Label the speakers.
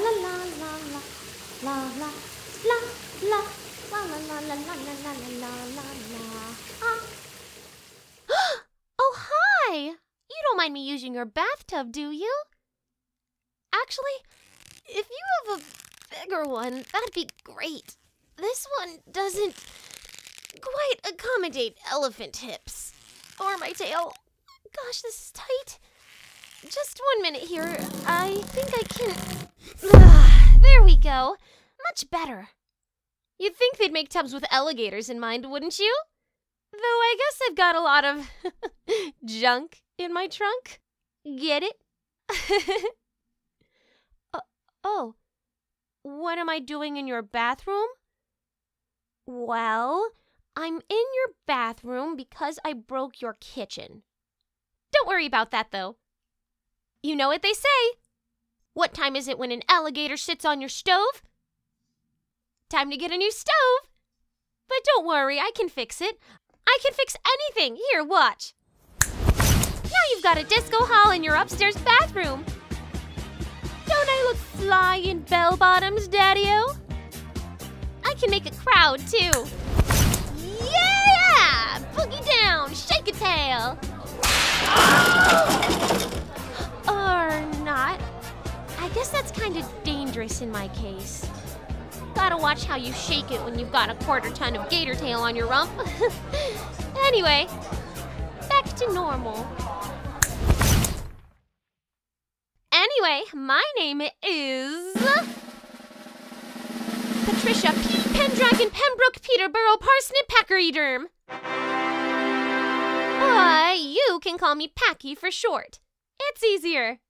Speaker 1: la la la la la la la la la la la la la la la. Oh, hi! You don't mind me using your bathtub, do you? Actually, if you have a bigger one, that'd be great. This one doesn't quite accommodate elephant hips. Or my tail. Gosh, this is tight. Just 1 minute here. I think I can... There we go. Much better. You'd think they'd make tubs with alligators in mind, wouldn't you? Though I guess I've got a lot of junk in my trunk. Get it? Oh, what am I doing in your bathroom? Well, I'm in your bathroom because I broke your kitchen. Don't worry about that, though. You know what they say. What time is it when an alligator sits on your stove? Time to get a new stove. But don't worry, I can fix it. I can fix anything. Here, watch. Now you've got a disco hall in your upstairs bathroom. Don't I look fly in bell bottoms, Daddy-O? I can make a crowd, too. Yeah! Boogie down, shake a tail. Or not. I guess that's kind of dangerous in my case. Gotta watch how you shake it when you've got a 1/4 ton of gator tail on your rump. Anyway, back to normal. Anyway, my name is... Patricia P. Pendragon Pembroke Peterborough Parsnip Packeryderm. But you can call me Packy for short. It's easier.